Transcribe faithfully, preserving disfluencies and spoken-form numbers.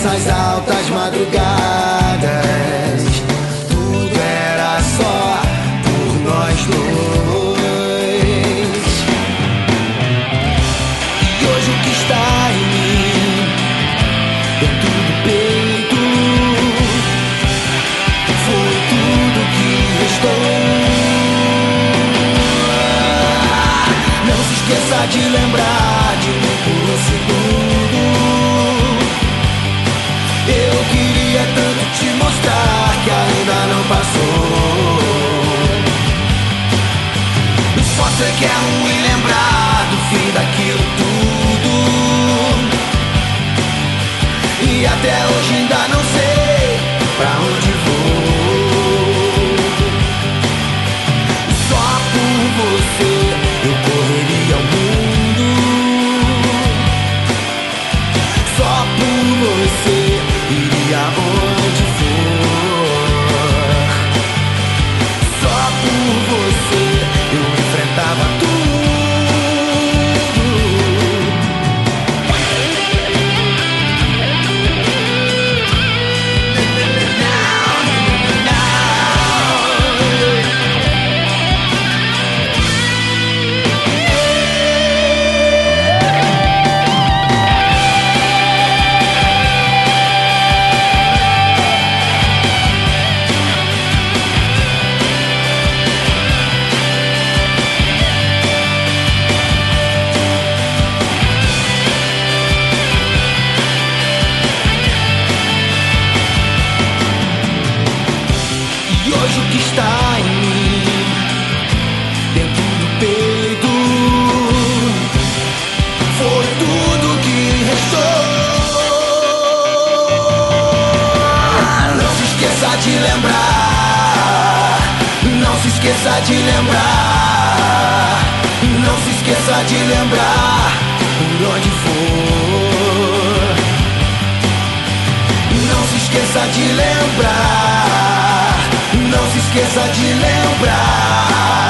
nessas altas madrugadas, tudo era só por nós dois. E hoje o que está em mim, dentro do peito, foi tudo que restou. Não se esqueça de lembrar de mim por um segundo. Eu queria tanto te mostrar que ainda não passou. Só sei que é ruim lembrar do fim daquilo tudo, e até hoje ainda não sei pra onde vou. Só por você eu correria ao mundo. Só por você iria aonde for. Só por você eu enfrentava tudo. Hoje o que está em mim, dentro do peito, foi tudo que restou. Não se esqueça de lembrar, não se esqueça de lembrar, não se esqueça de lembrar por onde for. Não se esqueça de lembrar, não se esqueça de lembrar.